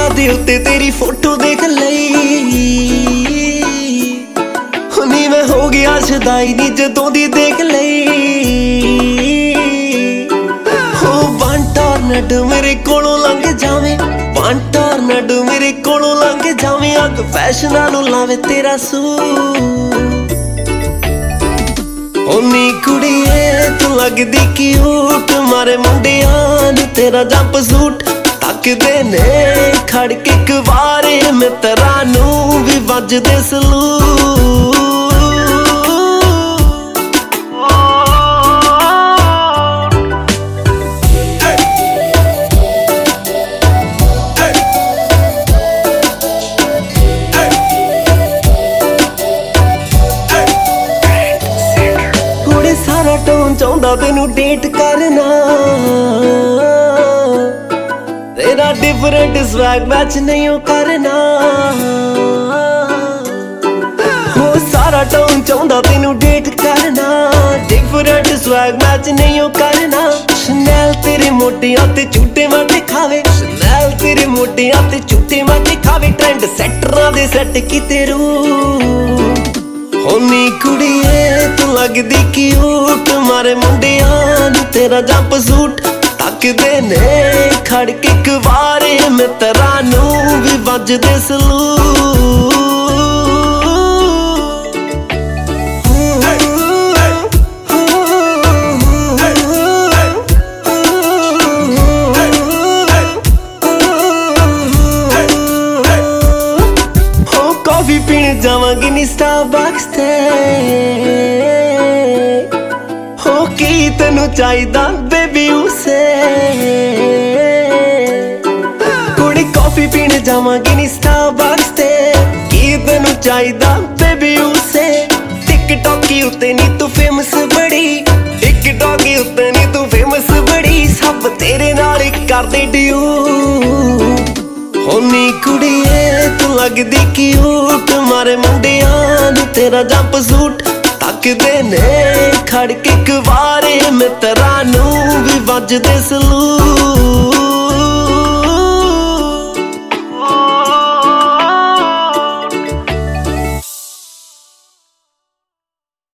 ਦੇ ਉੱਤੇ ਤੇਰੀ ਫੋਟੋ ਦੇਖ ਲਈ ਹੁਣੀ ਮੈਂ ਹੋ ਗਿਆ ਸ਼ਦਾਈ ਨੀ ਜਦੋਂ ਦੀ ਦੇਖ ਲਈ ਹੋ ਬੰਟਰਨਟ ਮੇਰੇ ਕੋਲੋਂ ਲੰਘ ਜਾਵੇਂ ਬੰਟਰਨਟ ਮੇਰੇ ਕੋਲੋਂ ਲੰਘ ਜਾਵੇਂ ਅੱਗ ਫੈਸ਼ਨਾਂ ਨੂੰ ਲਾਵੇ ਤੇਰਾ ਸੂਟ ਓਨੀ ਕੁੜੀਏ ਤੂੰ ਲੱਗਦੀ ਕਿਊਟ ਮਾਰੇ ਮੁੰਡਿਆਂ ਨੂੰ ਤੇਰਾ ਜੰਪ ਸੂਟ ਤੱਕਦੇ ਨੇ ਖੜ ਕੇ ਇੱਕ ਵਾਰੇ ਮਿੱਤਰਾਂ ਨੂੰ ਵੀ ਵੱਜਦੇ ਸਲੂਟ ਸਾਰਾ ਟੋਨ ਚਾਹੁੰਦਾ ਤੈਨੂੰ ਡੇਟ ਕਰਨਾ ਤੇਰਾ ਡਿਫਰੈਂਟ ਸਵੈਗ ਮੈਚ ਨਹੀਂ ਉਹ ਕਰਨਾ ਹੋ ਸਾਰਾ ਟੋਨ ਚਾਹੁੰਦਾ ਤੈਨੂੰ ਡੇਟ ਕਰਨਾ ਡਿਫਰੈਂਟ ਸਵੈਗ ਮੈਚ ਨਹੀਂ ਉਹ ਕਰਨਾ ਸ਼ਨੈਲ ਤੇਰੇ ਮੋਢਿਆਂ ਤੇ ਝੂਟੇ ਮਾਰ ਖਾਵੇ ਸ਼ਨੈਲ ਤੇਰੇ ਮੋਢਿਆਂ ਤੇ ਝੂਟੇ ਮਾਰ ਖਾਵੇ ਟ੍ਰੈਂਡ ਸੈਟਰਾਂ ਦੇ ਸੈੱਟ ਕੀਤੇ ਰੂ ਹੋਨੀ ਕੁੜੀਏ ਤੂੰ ਲੱਗਦੀ ਕਿਊਟ ਮਾਰੇ ਮੁੰਡਿਆਂ ਨੂੰ ਤੇਰਾ ਜੰਪ ਸੂਟ ਤੱਕਦੇ ਨੇ ਖੜ ਕੇ ਇੱਕ ਵਾਰੇ ਮਿੱਤਰਾਂ ਨੂੰ ਵੀ ਵੱਜਦੇ ਸਲੂਟ ਕਾਫੀ ਪੀਣ ਜਾਵਾਂਗੀ ਨੀ ਸਟਾਰਬਕਸ ਤੇ ਹੋ ਕੀ ਤੈਨੂੰ ਚਾਹੀਦਾ ਬੇਬੀ ਉਸੇ ਕੁੜੀ ਕਾਫੀ ਪੀਣ ਜਾਵਾਂਗੀ ਨੀ ਸਟਾਰਬਕਸ ਤੇ ਕੀ ਤੈਨੂੰ ਚਾਹੀਦਾ ਬੇਬੀ ਉਸੇ ਟਿਕਟੌਕੀ ਉੱਤੇ ਨੀ ਤੂੰ ਫੇਮਸ ਬੜੀ ਟਿਕਟੌਕੀ ਉੱਤੇ ਨੀ ਤੂੰ ਫੇਮਸ ਬੜੀ ਸਭ ਤੇਰੇ ਨਾਲ ਹੀ ਕਰਦੇ ਡਿਊ ਹੋਨੀ ਕੁੜੀਏ ਤੂੰ ਲੱਗਦੀ ਕਿਊਟ ਮਾਰੇ ਮੁੰਡਿਆਂ ਨੂੰ ਤੇਰਾ ਜੰਪ ਸੂਟ ਤੱਕਦੇ ਨੇ ਖੜ ਕੇ ਇੱਕ ਵਾਰੇ ਮਿੱਤਰਾਂ ਨੂੰ ਵੀ ਵੱਜਦੇ ਸਲੂਟ